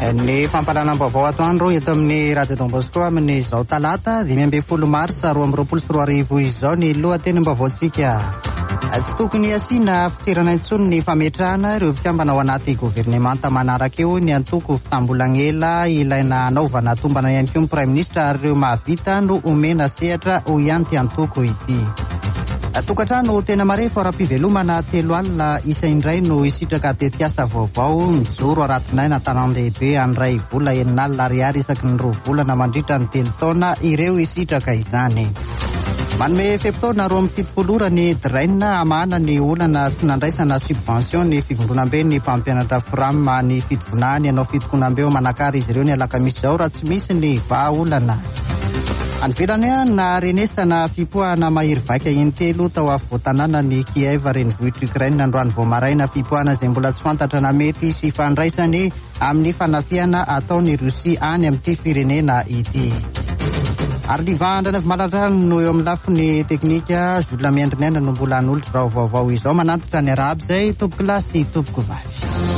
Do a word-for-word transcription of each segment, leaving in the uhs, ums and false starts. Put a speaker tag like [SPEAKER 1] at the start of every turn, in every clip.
[SPEAKER 1] Ny fampalanam-baovao atoandro eto amin'ny Radio Don Bosco amin'ny izao talata dimy ambin'ny folo marsa roa amby roapolo sy roa arivo izao ny lohatenim-baovaontsika. Tsy tokony asiana fitoerana intsony ny fametrahana ireo mpikambana ao anaty governemanta manaraka eo ny antoko fitambolangela ilaina anaovana tombana ihany koa ny Prime Ministre ary ireo mahavita no omena sehatra ho ihany ty antoko ity. Tokantrano tena marefo ara-pivelomana telo alina isa indray no isitraka tetiasa vaovao mijoro aratin'aina tanan-dehibe an'iray vola enina alina ariary isaky ny roa volana mandritra ny telo taona ireo isitraka izany. Manome feptaona roa amby fitopolo ora ny draina amahana ny olana tsy nandraisana subvention ny fivondronam-be ny mpampianatra Fram ny fitovonany anao fitokonam-be manakary izy ireo ny alakamisy izao raha tsy misy ny vahaolana. Anvelany na renesana fipoahana mahery vaika intelo tao afovoatanana ny Kiev renivohitra Ukraine androany vao maraina fipoahana izay mbola tsy fantatra na mety sy fandraisany amin'ny fanafiana ataony Rosia any amin'ity firenena ity. Ary livandrana malatrany no eo amin'ny lafiny teknika Zola Miandrinena no mbola n'olotro raha vaovao izao manantitra ny araby izay tompoko lasy tompoko vavy.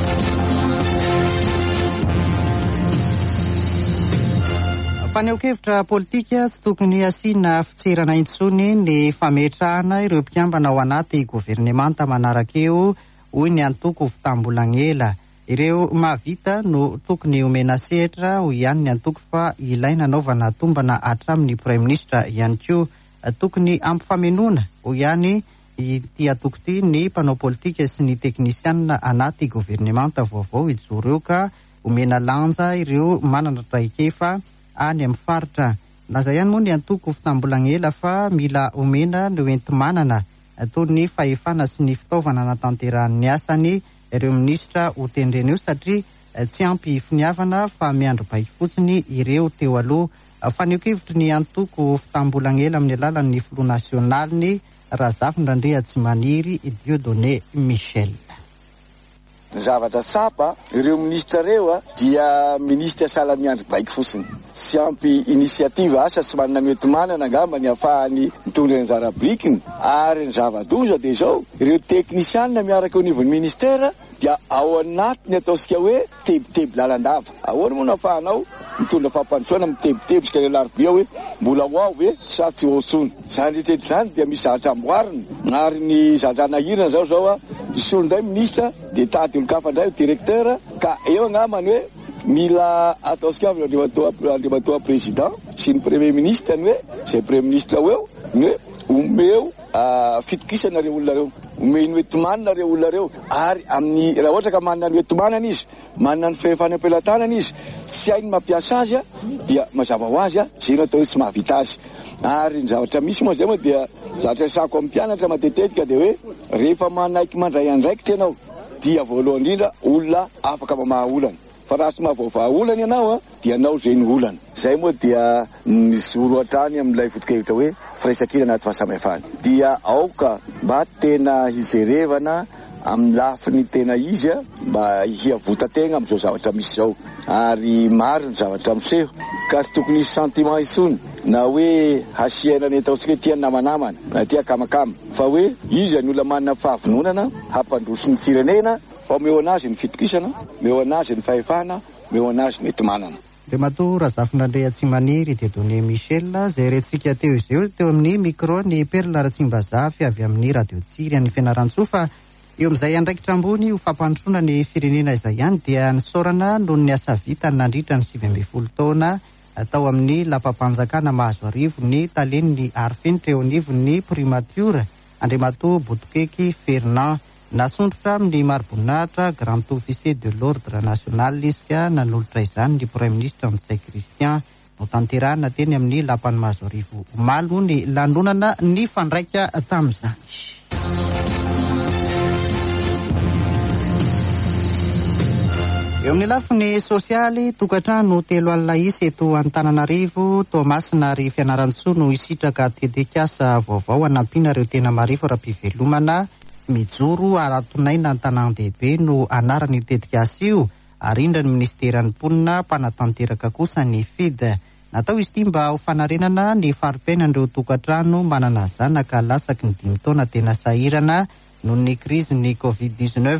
[SPEAKER 1] Faneo-kevitra politika tsy tokony asiana fitserana intsony ny fametrahana ireo mpikambana ao anaty governemanta manaraka eo hoy ny antoko fitambolangela. Ireo mahavita no tokony omena sehatra ho ihany ny antoko fa ilaina anaovana tombana hatramin'ny Prime Ministre ihany koa tokony ampifamenoana ho ihany ity antoko ity ny mpanao politika sy ny teknisianina anaty governemanta vaovao ijoro eo ka omena lanja ireo manana traikefa any amin'ny faritra. Laza ihany moa ny antoko fitambolangela fa mila omena no enti-manana toy ny fahefana sy ny fitaovana natanterahany asany ireo minisitra ho tendreny eo satria tsy ampy finiavana fa miandro baiky fotsiny ireo teo aloha. Faneo-kevitry ny antoko fitambolangela amin'ny alalan'ny Front National ny Razafindrandrea Tsimaniry Dieudonné Michel.
[SPEAKER 2] Zavatra sapa ireo minisitra reo a dia minisitra sala miandro baiky fotsiny sy ampy inisiativa asa sy manana mety-manana angamba ny ahafahany mitondra ny zarabrikiny ary ny zava-doza dia izao ireo teknisianina miaraka eo anivon'ny ministera dia ao anatiny ataosika hoe tebiteby lalandava. Ahoana moa nahafahanao mitondra fampandrosoana mitebiteby sika le larobia hoe mbola ho ao hoe sa tsy hoatsony. Zany rehetrarehetra zany dia misy zavatra amboariny ary ny zavatra nahirana zao zao a misy olonday ministra dia tady olon-kafa indray directeur ka eo angambany hoe mila ataosika avy andrimatoa président sy ny premier ministre ny hoe zay premier ministre ao eo ny hoe omeo fitokisana reo olona reo omeny hoeti-manana reo olona reo ary amin'ny raha ohatra ka manana ny hoeti-manana izy manana ny fehefany am-pelatanana izy tsy hainy mampiasa azy a dia mazava ho azy a zay no atao hoe tsy mahavita azy. Ary ny zavatra misy moa zay moa dia zavatra sako amin'ny mpianatra matetetika dia hoe rehefa manaiky mandray andraikitra ianao dia voalohany indrindra olona afaka mamaha olana fa raha tsy mahavaovaha olana ianao a dia anao zay ny olana. Zay moa dia nizoro hatrany amin'ilay foto-kevitra hoe firaisakina anaty fahasamihafany dia aoka mba tena hijerevana amin'ny lafiny tena izy a mba hiavotan-tegna amin'izao zavatra misy zao ary maro ny zavatra miseho ka tsy tokony hisy sentiment intsony na hoe hasiana ny ataontsika hoe tia namanamana na tia kamakama fa hoe izy ny olona manana fahavononana hampandroso ny firenena fa omeo anazy ny fitokisana, omeo anazy ny fahefana, omeo anazy ny enti-manana.
[SPEAKER 1] Andriamato Razafindrandrea Tsimaniry Dieudonné Michel zay retintsika teo izeo teo amin'ny micro ny Perla Ratsimbazafy avy amin'ny radio Tsiry ny Fianaratsoa. Eo amin'izay andraikitra ambony ho fampandrosoana ny firenena izay ihany dia nisaorana noho ny asa vita nandritra ny sivy ambin'ny folo taona atao amin'ny lapam-panjakana mahazo arivo ny taleniny arifenitra eo anivon'ny primature Andriamato Botokeky Fernand nasondrotra amin'ny mari-boninahitra grand officier de l'ordre national isika nanolotra izany ny Prime Ministre Ntsay Christian no tanterahana teny amin'ny lapany mahazo arivo malo ny lanonana ny fandraika tamin'izany. Eo amin'ny lafiny sosialy tokantrano telo alina isa eto Antananarivo Toamasina ary Fianaratsoa no isitraka tetikasa vaovao anampiana ireo tena marifo ara-pivelomana mijoro ara-tonaina an-tanan-dehibe no anarany tetikasa io ary indra ny ministeran'ny mponina mpanatanteraka kosa ny F I D. Natao izy ity mba ho fanarenana ny fari-piainan'ireo tokantrano manana zanaka lasaky ny dimy taona tena sahirana noho ny krizy ny covid dix-neuf.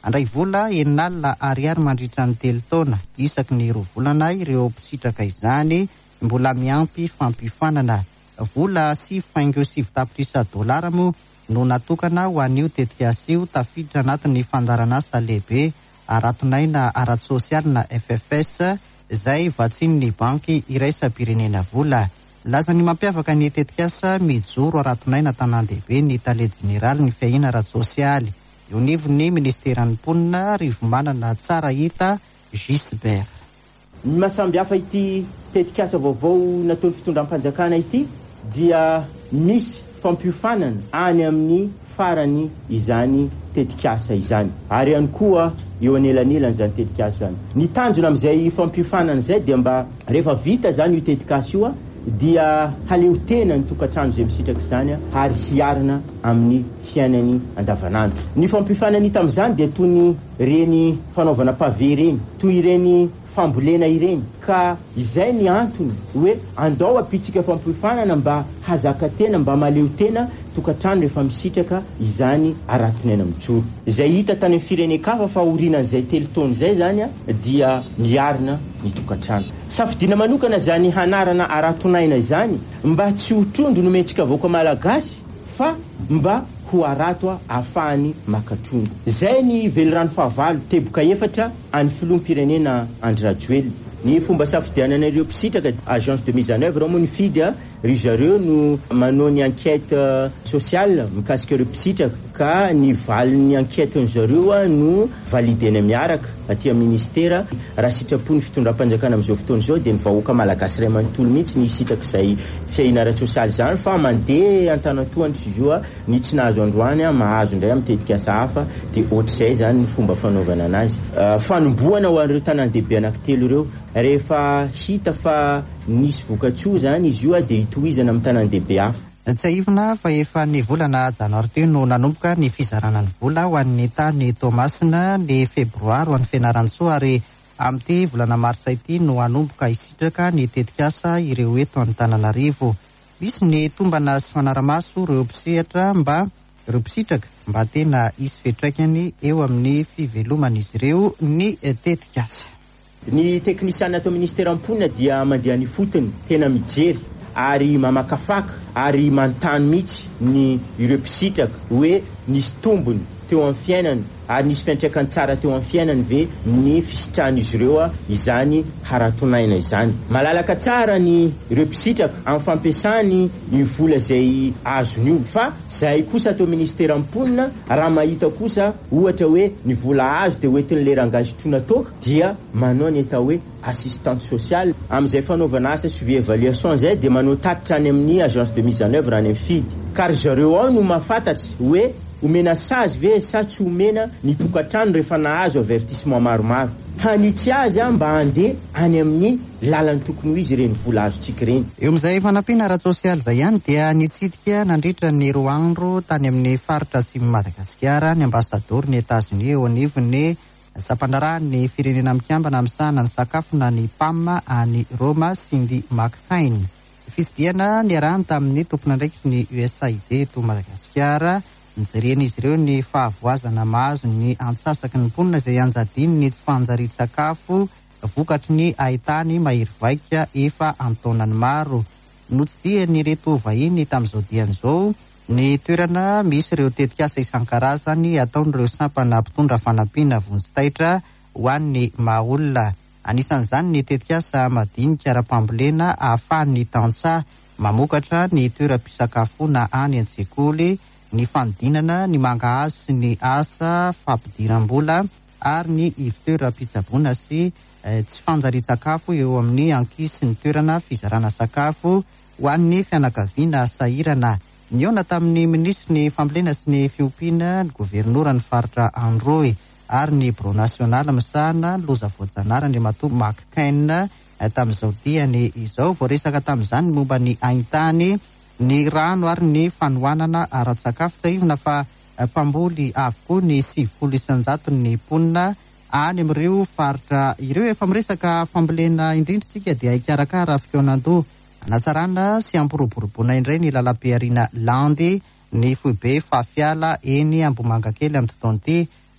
[SPEAKER 1] andray vola eninalina ariary mandritra ny telo taona isaky ny roa volana ireo mpisitraka izany mbola miampy fampifanana. Vola sy faingo sivy tapitrisa dolara moa no natokana ho an'io tetikasa io tafiditra anatin'ny fandaran'asa lehibe aratonaina ara-tsosialina F F S izay vatsin'ny banky iraisam-pirenena vola. Lazany mampiavaka ny tetikasa mijoro aratonaina tanan-dehibe ny tale jeneraly ny fiaina ara-tsosialy. Eo nivon'ny ministeran'ny mponina rivomanana tsara hita Gisbert.
[SPEAKER 3] Ny mahasambihafa ity tetikasa vaovao nataon'ny fitondram-panjakana ity dia misy fampiofanana any amin'ny farany izany tetikasa izany ary ihany koa eo anelanelany izany tetikasa izany. Ny tanjona amin'izay fampiofanana izay dia mba rehefa vita zany io tetikasa io dia haleo tena ny tokantrano izay misitraka izany ary hiarina amin'ny fiainany andavanandro. Ny fampiofanana hita amin'izany dia toy ny reny fanaovana pave reny, toy ireny fambolena ireny, ka izay ny antony hoe andao apitsika fampiofanana mba hazaka tena, mba maleo tena tokantrano rehefa misitraka izany aratonaina mijoro. Izay hita tany amin'ny firenen-kafa fa orinan'izay telo taona izay zany dia miarina ny tokantrano. Safidiana manokana zany hanarana aratonaina izany mba tsy ho trondro nometsika vahoaka malagasy fa mba ho arato ahafahany makatrondro. Zay ny velorano fahavalo teboka efatra any filoham-pirenena Andry Rajoelina. Ny fomba safidianan'ireo mpisitraka agence de mise en œuvre moa ny fidy ry zareo no manao ny enquête sociale mikasika ireo mpisitraka ka ny valin'ny enquête zareo no validena miaraka aty amin'ny ministera. Raha sitrapon'ny fitondram-panjakana amin'izao fotoana izao dia ny vahoaka malagasy iray manontolo mihitsy ny sitraka izay fiaina ara-tsosialy izany fa mandeha an-tanantohantra izy io ny tsy nahazo androany mahazo indray amin'ny tetikasa hafa dia ohatr'izay zany ny fomba fanaovana anazy. Fanombohana ho an'ireo tanan-dehibe anankitelo ireo rehefa hita fa nisy vokatsoa zany izy io dia hitohizana amin'ny tanan-dehibe hafa.
[SPEAKER 1] Tsy ahivina fa efa ny volana janoary teo no nanomboka ny fizarana ny vola ho an'ny tany Tomasina ny febroary ho an'ny fianaran-tsoa ary amin'ity volana marsa ity no hanomboka hisitraka ny tetikasa ireo eto Antananarivo. Misy ny tombana sy fanaramaso ireo mpisehatra mba ireo mpisitraka mba tena hisy fiantraikany eo amin'ny fiveloman'izy ireo ny tetikasa.
[SPEAKER 3] Ny teknisiana ato ministera mponina dia mandeha ny fotony tena mijery ary mamakafaka ary manontany mihitsy ny ireo mpisitraka hoe nisy tombony teo amin'ny fiainany ary nisy fiantraikany tsara teo amin'ny fiainany ve ny fisitrahan'izy ireo izany haratonaina izany. Malalaka tsara ny ireo mpisitraka amin'ny fampiasany ny vola izay azon'io fa izay kosa atao ministera mponina raha mahita kosa ohatra hoe ny vola azo dia hoentin'ny lerangazitrona toka dia manao ny atao hoe assistante sociale amin'izay fanaovana asa suivi évaluation zay dia manao tatitra any amin'ny agence de mise en œuvre any amin'ny fidy kary zareo ao no mahafantatra hoe omena sazy ve sa tsy omena ny tokantrano rehefa nahazo avertissement maromaro. Hanitsy azy mba handeha any amin'ny lalany tokony ho izy ireny vola azontsika ireny.
[SPEAKER 1] Eo amin'izay fanampiana ara-tsosialy izay ihany dia nitsidika nandritra ny roa andro tany amin'ny faritra atsimon'i Madagasikara ny ambasador ny Etats-Unis eo anivon'ny sampandarahany firenena mikambana misahana ny sakafo na ny P A M any Roma Cindy McCain. Fitsidiana niarahany tamin'ny tompon'andraikitry ny U S A I D eto Madagasikara. Nijerena izy ireo ny fahavoazana mahazo ny antsasaky ny mponina izay anjadiny ny tsy fanjarian-tsakafo vokatry ny ahitany mahery vaika efa antaonany maro. Notsidihany reto vahiny tamin'izao dian'izao ny toerana misy ireo tetikasa isan-karazany ataon'ireo sampana mpitondra fanampiana vonjy-taitra ho an'ny maha-olona. Anisan'izany ny tetikasa madinika ara-pambolena ahafahan'ny tantsaha mamokatra ny toeram-pisakafoana any an-tsekoly, ny fanodinana, ny mangahazo sy ny asa fampidiram-bola ary ny ivon-toeram-pitsaboana sy eh, tsy fanjarian-tsakafo eo amin'ny ankisy ny toerana fizarana sakafo ho an'ny fianakaviana sahirana. Niona tamin'ny ministry ny fambolena sy ny fiompiana ny gouvernoran'ny faritra Androy ary ny bureau national misahana loza voajanahary Andriamatoa McCain tamin'izao diany izao. Voaresaka tamin'izany momba ny ahitany ny rano ary ny fanohanana ara-tsakafo. Taivina fa mpamboly avokoa ny sivifolo isanjato ny mponina any amin'ireo faritra ireo. Efa miresaka fambolena indrindra isika dia hikarakara fionan-doha anatsarana sy ampiroboroboana indray ny lalam-piariana landy ny foibe fahafiala eny Ambomanga kely amin'ny tontolo ity.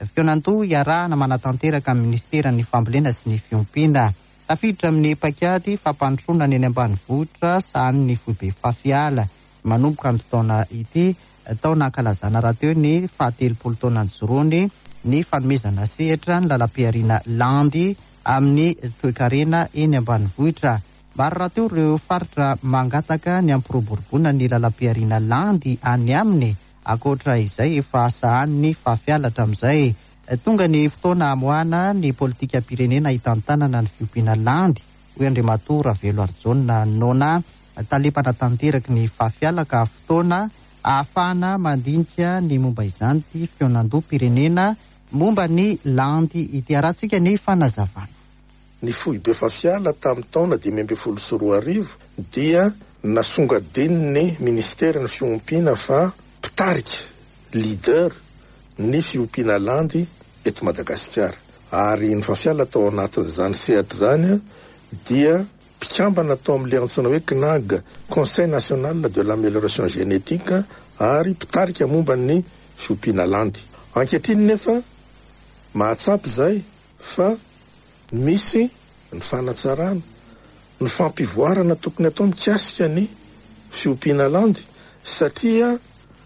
[SPEAKER 1] fionandoha iarahana manatanteraka amin'ny ministeran'ny fambolena sy ny fiompiana. Tafiditra amin'ny pakiady fampandrosoana eny ambanivohitra sahan'ny foibe fafiala. Manomboka amin'ny taona ity taona ankalazana raha teo ny fahatelopolo taona jorony ny fanomezana sehatra ny lalam-piariana landy amin'ny toe-karena eny ambanivohitra. Maro raha teo ireo faritra mangataka ny ampiroboroboana ny lalam-piariana landy any aminy. Akoatra izay efa sahan'ny fafialatra amin'izay. Tonga ny fotoana amoahana ny politika pirenena hitantanana ny fiompiana landy. Hoy Andriamatoa Ravelo Arjona Nona, talepana tanteraky ny fafialaka fotoana ahafahana mandinika ny momba izany ty fionandoha pirenena momba ny landy ity arahantsika ny fanazavana.
[SPEAKER 4] Ny foibe fafiala tamin'ny taona dimy amby folo sy roa arivo dia nasongadiny ny ministeran'ny fiompiana fa mpitarika leader ny fiompiana landy eto Madagasikara. Ary ny fafiala tao anatin'izany sehatra zany dia mpikambana tao amin'ilay antsoina hoe C N A G, Conseil National de l'Amélioration Génétique, ary mpitarika momba ny fiompiana landy. Ankehitriny nefa mahatsapy zay fa misy ny fanatsarana, ny fampivoarana tokony atao mikasika ny fiompiana landy satria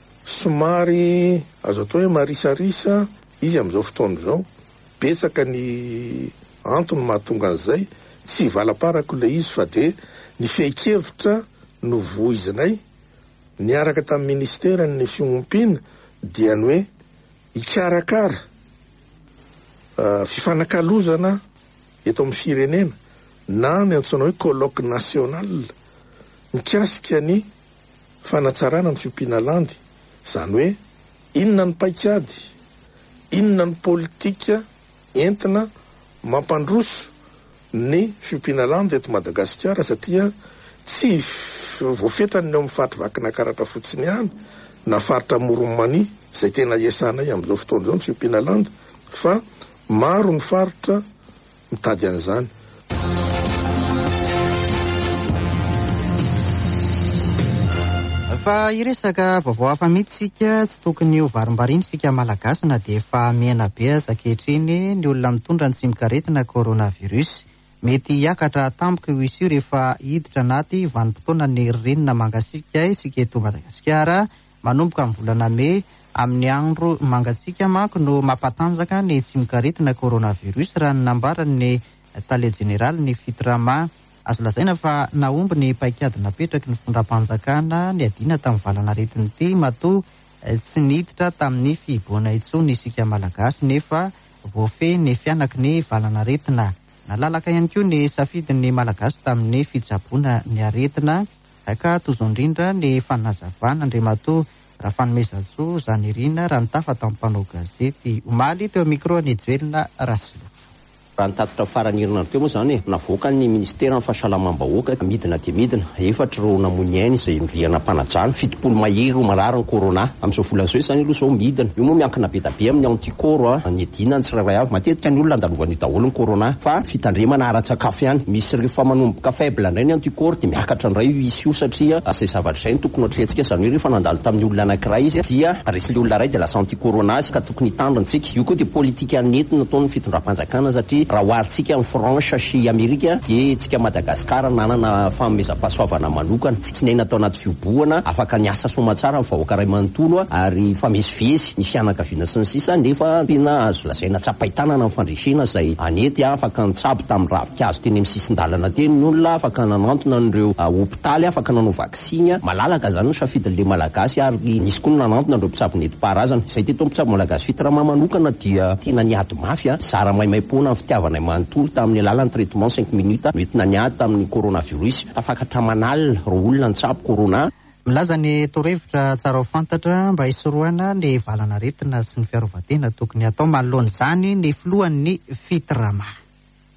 [SPEAKER 4] somary azo atao hoe marisarisa izy amin'izao fotoana izao. Betsaka ny antony mahatonga an'izay, tsy valaparako ilay izy fa de ny fehi-kevitra no voizinay niaraka tamin'ny ministeran'ny fiompiana dia ny hoe hikarakara uh, fifanakalozana eto amin'ny firenena na ny antsoina hoe colloque national mikasika ny fanatsarana ny fiompiana landy. Zany hoe inona ny paikady, inona ny politika entina mampandroso ny fiompiana landy eto Madagasikara satria tsy voafetany eo amin'ny faritra vakina karatra fotsiny ihany na faritra Moromani izay tena iasanay amin'izao fotoana izao ny fiompiana landy fa maro ny faritra mitady an'izany.
[SPEAKER 1] Fa iresaka vaovao hafa mihitsika tsy tokony ho varimbariny sika malagasy na dia efa miaina be aza ankehitriny ny olona mitondra ny tsimikaretina coronavirus. Mety hiakatra tampoka io izy io rehefa hiditra anaty vanim-potoana ny ririnina mangasika isika eto Madagasikara manomboka amin'ny volana May. Amin'ny andro mangatsika manko no mampatanjaka ny tsimikaretina coronavirus raha ny nambaran'ny tale jeneraly ny fitrama. Azo lazaina fa naomby ny paikady napetraky ny fondram-panjakana ny adina tamin'ny valana aretiny ity matoa tsy niditra tamin'ny fiboana intsony isika malagasy nefa voafehy ny fianaky ny valana aretina. Nalalaka ihany koa ny safidin'ny malagasy tamin'ny fitsaboana ny aretina ka tozo indrindra ny fanazavana Andriamatoa Rafanomezatsoa Zanirina raha nitafa tamin'ny mpanao gazety omaly teo micro ny Joelina Rasilo.
[SPEAKER 5] Raha nitatitra faranirina teo moa zany navoaka ny ministeran'ny fahasalamam-bahoaka midina dia midina efatra reo namonia izay mivihana mpanajana fitopolo mahery marary ny corona amin'izao volana izao zany aloha zao midina io moa miankina be be amin'ny antikoro ny adina ny tsirairay avy matetika ny olona andalovany daholo ny corona fa fitandremana ara-tsakafo ihany misy rehefa manomboka faible indray ny antikoro dia miakatra indray isy io satria izay zavatra izay no tokony ohatrentsika zany hoe rehefa nandalo tamin'ny olona anankiray izy dia resy le olona ray dia lasa antikorona azy ka tokony hitandrantsika. Io koa dia politika nentina nataony fitondram-panjakana satria raha oharitsika amin'ny France sy Amerika dia tsika Madagasikara nanana fanomezam-pahasoavana manokana tsy nay natao anaty fioboana afaka niasa somatsara amin'ny vahoaka ray manontolo ary famezivezy ny fianakaviana sy ny sisa nefa tena azo lazaina tsapaitanana amin'ny fandresena izay anety afaka nitsabo tamin'ny ravikazo teny amin'ny sisin-dalana teny ny olona afaka nanantona an'ireo hopitaly afaka nanao vaksiny malalaka zany ny safidin'le malagasy ary nisy koa nanantona an'ireo mpitsabo nentim-paharazana izay teto mpitsabo malagasy fitrama manokana dia tena niady mafy zara maimaimpona amin'ny fitiavana manontolo tamin'ny alalan'ny traitement cinq minutes noentina niady tamin'ny coronavirus afakatra manalina ro olona nitsabo corona.
[SPEAKER 1] Milaza ny torohevitra tsara ho fantatra mba hisorohana ny valana aretina sy ny fiarovatena tokony atao manoloana izany ny filohan'ny fitrama.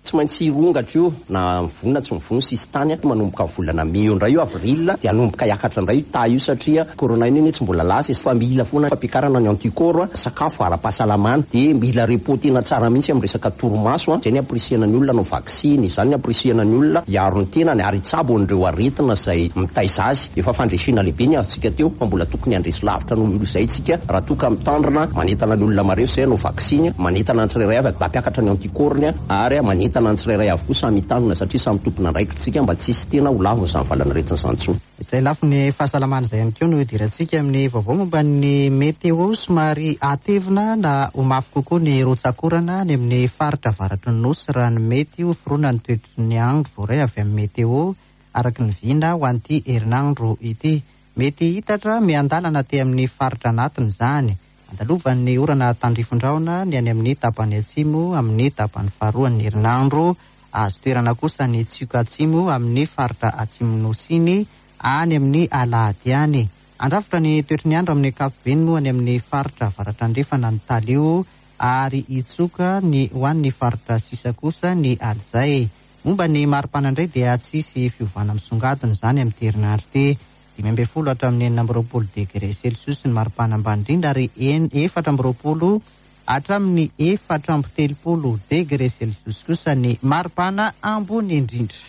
[SPEAKER 5] tsy maintsy rongatra io na mivona tsy mivona sisy tany manomboka volana mai io indray io avril dia anomboka hiakatra indray ta io satria corona iny tsy mbola lasa fa mila foana fampiakarana ny antikoro sakafo ara-pahasalamana dia mila repotena tsara mihitsy amin'ny resaka toromaso izay ny aprisihana ny olona no vaksiny izany ny aprisihana ny olona hiaro ny tenany ary tsabo an'ireo aretina izay mitaiza azy efa fandresina lehibe ny azontsika teo fa mbola tokony andresy lavitra n'olo izay tsika raha toka mitandrina manentana ny olona mareo izay no vaksiny manentana ny tsirairay avy mampiakatra ny antikorony ary manentana ny tsirairay avy koa samy mitandrina satria samy tompona andraikitsika mba tsisy tena ho lavo izany valanaretin'izany tsony
[SPEAKER 1] izay lafo ny fahasalamana izay ihany koa no idirantsika amin'ny vaovao momba ny meteo somary atevina na ho mafy kokoa ny rotsakorana ny amin'ny faritra avaratry ny nosy raha ny mety ho firona ny toetry ny andro voray avy amin'ny meteo araky ny vina ho an'ity herinandro ity mety hitatra miandalana te amin'ny faritra anatiny izany andalovan'ny orana tandrifondraona ny any amin'ny tapany atsimo amin'ny tapany faharoan'ny herinandro azo toerana kosa ny tsioka atsimo amin'ny faritra atsimonosiny any amin'ny alahady any andrafitra ny toetry ny andro amin'ny kapobeny moa any amin'ny faritra avaratra andrefana ny talio ary itsoka ny ho an'ny faritra sisa kosa ny alizay momba ny maripana indray dia tsisy fiovana misongadina izany amin'ny herinandro ty dimy amby folo hatramin'ny enina amby roapolo degré celsius ny maripana ambany indrindra ary efatra amby roapolo hatramin'ny efatra amby telopolo degré celsius kosa ny maripana ambony indrindra.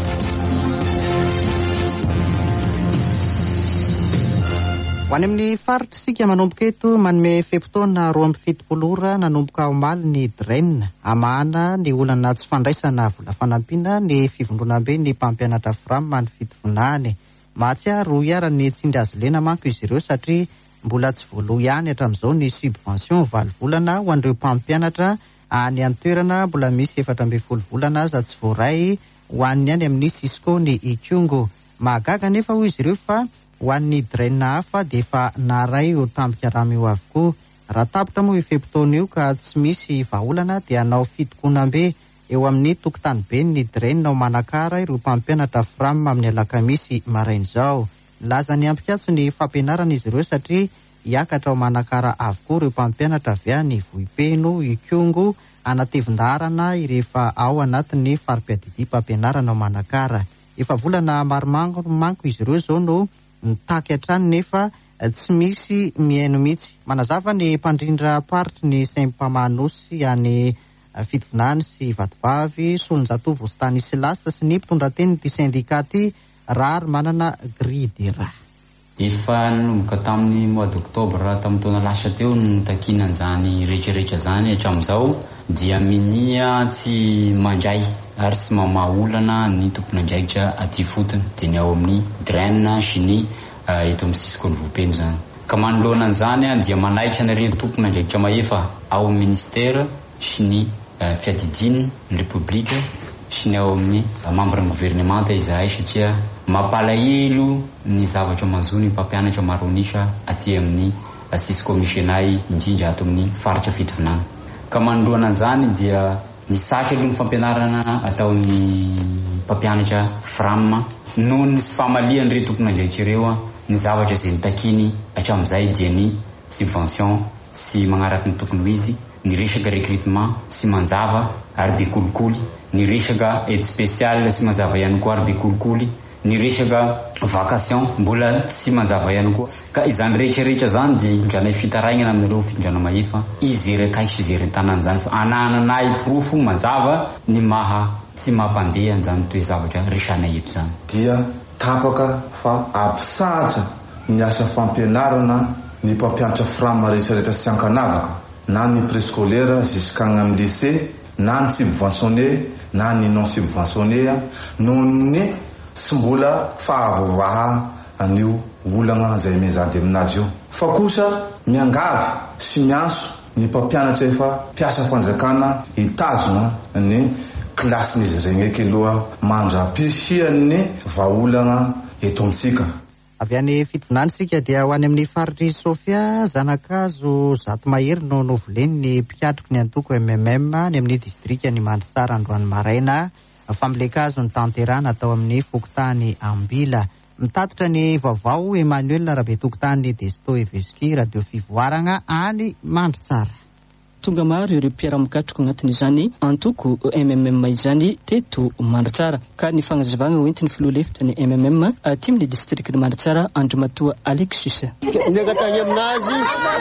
[SPEAKER 1] Ho any amin'ny faritra sika manomboka eto manome fepotona roa amby fitopolo ora nanomboka omaly ny draine amahana ny olana tsy fandraisana vola fanampiana ny fivondronambe ny mpampianatra frama ny fitovonany mahatsiaro roa iara ny tsindry azo lena manko izy ireo satria mbola tsy voaloha ihany hatramin'izao ny subvention valo volana ho an'ireo mpampianatra any an-toerana mbola misy efatra amby folo volana aza tsy voaray ho an'ny any amin'ny Cisco ny Ikongo mahagaga nefa ho izy ireo fa ho an'ny draine hafa dia efa naray eo tambika ramy eo avokoa raha tapitra moa io fepotona io ka tsy misy vahaolana dia anao fitokonam-be eo amin'ny tokotany be ny draine ao manakara ireo mpampianatra frama amin'ny alakamisy marain'izao laza ny ampikatso ny fampianarana izy ireo satria hiakatra ao manakara avokoa ireo mpampianatra avy any Vohipeno Ikongo anatevin-darana rehefa ao anatin'ny farim-piadidia mpampianarana ao manakara efa volana maromaro manko izy ireo zao no nitaky hatrany nefa tsy misy miaino mihitsy manazava ny mpandrindra paritry ny Saint-Pamanosy any fitovonany sy vatovavy Solonjatovo Stanislas sy ny mpitondrateny ty sindikaty rary manana grille de rat
[SPEAKER 6] efa nanomboka tamin'ny mois d'octobre tamin'ny taona lasa teo no takina an'izany rehetrarehetra zany hatramin'izao dia minia tsy mandray ary tsy mamaha olana ny tompona andraikitra aty fotony dia ny ao amin'ny draine sy ny eto amin'ny Cisco ny Vohipeno zany ka manoloana an'izany dia manaitra ny reny tompona andraikitra mahefa ao amin'ny ministère sy ny fiadidina ny republika sy ny ao amin'ny membre ny gouvernemanta izahay satria mampalahelo ny zavatra manzo ny mpampianatra maronisa aty amin'ny Cisco misy anay indrindra ato amin'ny faritra fitovonana ka manoloana an'izany dia ny satry aloha ny fampianarana ataon'ny mpampianatra frama noho ny sy famaliany re tompona andraikitra ireo ny zavatra izay nitakiny hatramin'izay dia ny subvention sy magnaraky ny tokony ho izy ny resaka recrutement sy manjava ary be kolikoly ny resaka aide spéciale sy manjava ihany koa ary be kolikoly ny resaka vacation mbola tsy manjava ihany koa ka izany rehetrarehetra zany dia indranay fitaraingana amin'ireo fitondrana mahefa izery-kaiso izery an-tanàna zany fa anananay profo manjava ny maha tsy mampandeha an'izany toe zavatra resanay eto zany
[SPEAKER 7] dia tapaka fa ampisahatra ny asa fampianarana ny mpampianatra frama rehetrarehetra sy ankanavaka na ny préscolaire jusqu'à amin'ny lycée na ny subventionné na ny non subventionné noho ny sy mbola fahavavaha an'io olana izay mizady aminazy io fa kosa miangavy sy mianso ny mpampianatra efa mpiasa fanjakana hitazona ny klasin'izy regny eky aloha mandra-pisian'ny vahaolana eto amintsika
[SPEAKER 1] avy any fitovonany sika dia ho any amin'ny faritry Sofia zanakazo zato mahery no novoleny ny mpiatroko ny antoko M M M ny amin'ny distrika ny Mandritsara androany maraina fambolekazo ny tanterana atao amin'ny fokotany Ambila mitatitra ny vaovao Emmanuel Rabe tokotany Desto Eveski radio fivoarana any Mandritsara.
[SPEAKER 8] tonga maro ireo mpiara-mikatroka agnatin'izany antoko M M M izany teto Mandratsara. Ka ny fagnazavagna hoentiny filoha lefitra ny M M M aty amin'ny district ny Mandratsara Andrimatoa Alexis.
[SPEAKER 9] Negatagny aminazy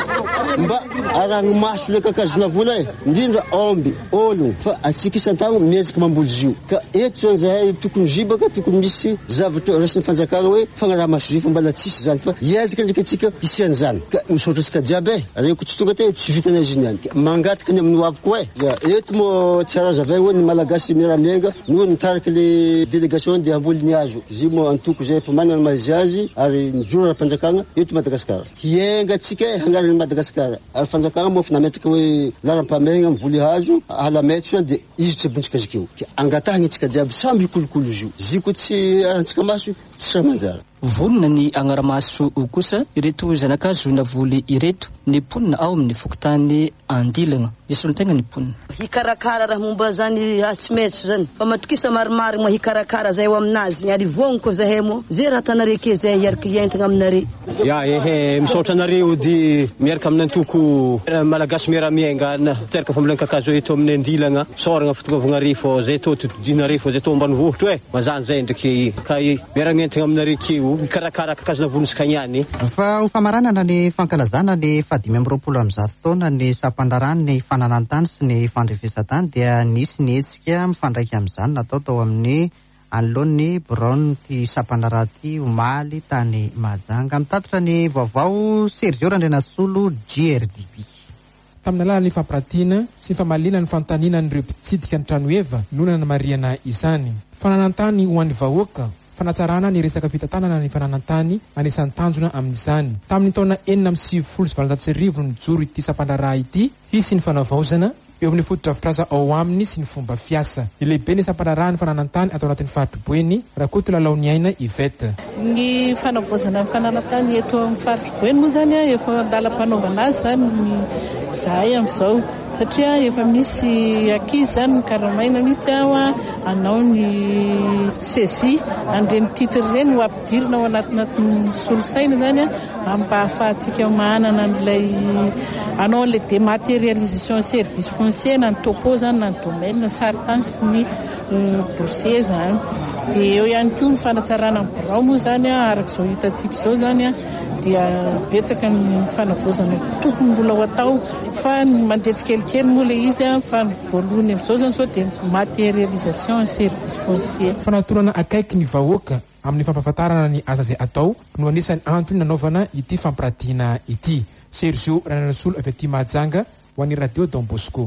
[SPEAKER 9] mba aragny maso le kakazona vola e indrindra omby ologno fa atsika isan-tagno miezaka mamboly zio ka eto zany zahay tokony zibaka tokony misy zavatra rasin'ny fanjakana hoe fagnaraha maso zio fa mbala tsisy zany fa iezaka ndraiky atsika isiany zany ka misaotra antsika jiaby e reko tsy tonga te tsy vitana izy niany mangataka ny amin'ny hoaviko e eto mo tsy arazavay hoe ny malagasy miaramienga noho nitariky le délégation de amboly ny azo izy mo antoko zay efa manana mazy azy ary mijoro ara-panjakana eto Madagasikara hienga atsika e hangarany Madagasikara ary fanjakana moa fa nametraka hoe laram-pamegna mivoly hazo halametso de izy tsy bontsika zikeo angatahany atsika jiaby samby kolokolo izy io ziko tsy arantsika maso tsy sa manjara.
[SPEAKER 8] Vonona ny agnaramaso kosa ireto zanakazo na voly ireto ny ponina ao amin'ny fokotany Andilagna isolo tegna ny ponina
[SPEAKER 10] hikarakara raha momba zany atsimetso zany fa matokisa maromaro mo hikarakara zay eo aminazy ary vonko zahay mo zay raha tanareke zay iaraka hientagna aminare
[SPEAKER 11] ya ehe misaotra nareo di miaraka amin'ny antoko malagasy miaramienga na teraka fambolena kakazo eto amin'ny Andilagna soragna fitongavagna rifo zay to tudinare fo zay to ambanivohitra hoe mazany zay ndraiky ka miara-mientagna aminare keo karakara kakazona vonisika niany
[SPEAKER 1] fa ho famaranana ny fankalazana ny fadimy amby roapolo amby zato taona ny sapandarany ny fananantany sy ny fandrefesatany dia nisy ny hetsika mifandraiky amin'izany natao tao amin'ny anoloan'ny Brown ty sapanaraty omaly tany Mahajanga mitatra ny vaovao Sergio Randrenasolo G R D B.
[SPEAKER 12] Tamina alalan'ny fampirantiana sy famalina ny fanontaniana n'ireo mpitsidika ny Tranoeva nona na mariana izany fananantany ho an'ny vahoaka fanatsarana ny resaka fitantanana ny fananantany anisan'ny tanjona amin'izany tamin'ny taona enina amby sivifolo sy valonjato sy arivo no nijoro ity sapandraraha ity hisy ny fanavaozana eo amin'ny foto-drafitrasa ao aminy sy ny fomba fiasa ny lehibe ny sapandraraha ny fananantany atao anatin'ny faritry-boeny raha koa ty lalao ny aina Ivete.
[SPEAKER 13] Ny fanavaozana ny fananantany eto amin'ny faritry-boeny moa zany efa andalam-panaovana azy zany ny zahay amin'izao satria efa misy ankizy zany ny karamaina mihitsy aho anao ny sesi andreny titre reny ho ampidirina ao anatin'ny solosaina zany mba ahafahantsika manana n'ilay anao le dématérialisation service foncier na ny topo zany na ny domaine na saritany sy ny dossier zany dia eo ihany koa ny fanatsarana ny birao moa zany araka izao hitantsika izao zany dia betsaka ny fanavaozana tokony mbola ho atao fa mandeha tsikelikely moa le izy fa ny voalohany amin'izao zany sao dia matérialisation service foncier.
[SPEAKER 12] Fanatonana akaiky ny vahoaka amin'ny fampahafantarana ny asa izay atao no anisany antony nanaovana ity fampirantiana ity. Sergio Randrenasolo avy aty Mahajanga ho an'ny radio Don Bosco.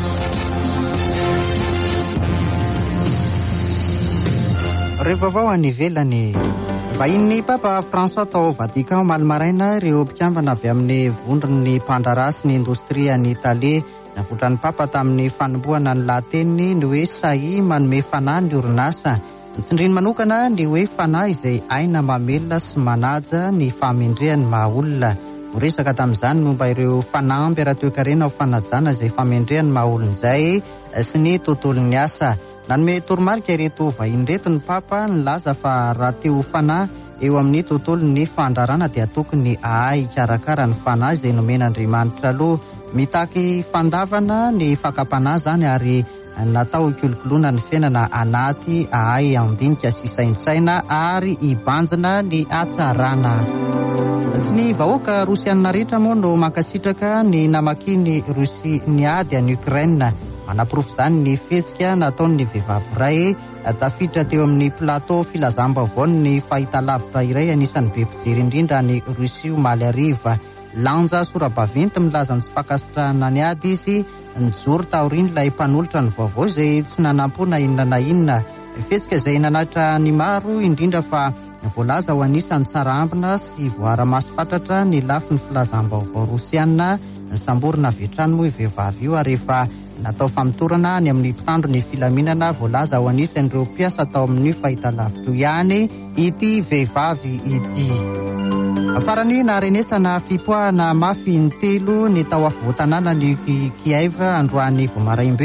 [SPEAKER 1] Rehefa vao any ivelany vahin'ny Papa François tao Vatican omaly maraina ireo mpikambana avy amin'ny vondron'ny mpandraraha sy ny indostria ny Italia navotran'ny Papa tamin'ny fanombohana ny lahateny ny hoe sahy manome fanahy ny orinasa nitsindriny manokana ny hoe fanahy izay aina mamelona sy manaja ny famendrehan'ny mahaolona moresaka tamin'izany momba ireo fanampy ara-toekarena ho fanajana izay famendrehan'ny mahaolona izay sy ny tontolon'ny asa. Nanome toromarika ireto vahiny reto ny Papa nilaza fa raha te ho fanahy eo amin'ny tontolon'ny fandrarana dia tokony ahay ikarakara ny fanahy izay nomen'Andriamanitra aloha mitaky fandavana ny fakapanahy zany ary natao ikolokoloana ny fiainana anaty ahay andinika sy saintsaina ary ibanjina ny hatsarana. Tsy ny vahoaka Rosianina rehetra moa no mankasitraka ny namakiny Rosia niady any Ukraine. Manaporofo zany ny fihetsika nataon'ny vehivavy iray tafiditra teo amin'ny plateau filazam-baovao ny fahitalavitra iray anisan'ny be mpijery indrindra ny Rosia omaly hariva. Lanja Sorabaventy milaza ny tsy fankasitrahana ny ady izy nijoro taoriany ilay mpanolotra ny vaovao izay tsy nanampona inona na inona. Fihetsika izay nanatra ny maro indrindra fa voalaza ho anisan'ny tsara ambina sy voara-maso fatratra ny lafi ny filazam-baovao Rosianina samborina vetrany moa vehivavy io ary rehefa natao famitorana ny amin'ny mpitandro ny filaminana voalaza ho anisan'ireo mpiasa tao amin'ny fahitalavitra ihany ity vehivavy ity. Farany naharenesana fipoahana mafy ny telo ny tao afovoan-tanàna ny Kiev androany vao maraimbe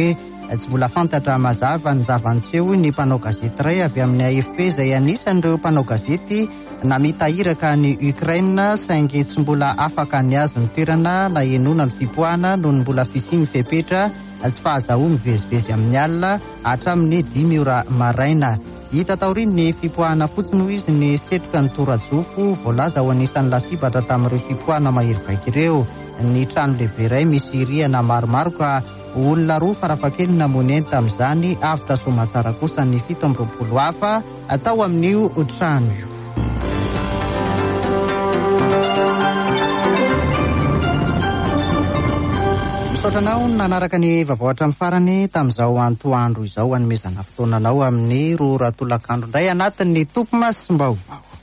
[SPEAKER 1] Tsy mbola fantatra mazava ny zava-niseho ny mpanao gazety iray avy amin'ny A F P izay anisan'ireo mpanao gazety namitahiraka ny Ukraine saingy tsy mbola afaka ny azy ny toerana na enoana ny fipoahana noho ny mbola fisiany fepetra tsy fahazahoany vezivezy amin'ny alina hatramin'ny dimy ora maraina. Hita taoriany ny fipoahana fotsiny ho izy ny setroka ny torajofo voalaza ho anisan'ny lasibatra tamin'ireo fipoahana mahery vaika ireo. Ny trano lehibe iray misy rihana maromaro ka olona roa farafakely namoneny tamin'izany, avitra somatsara kosa ny fito amby roapolo hafa atao amin'io trano io. Misaotranao nanaraka ny vaovao hatramin'ny farany tamin'izao antoandro izao hanomezana fotoananao amin'ny roa ratolakandro indray anatin'ny Topomasombaovao.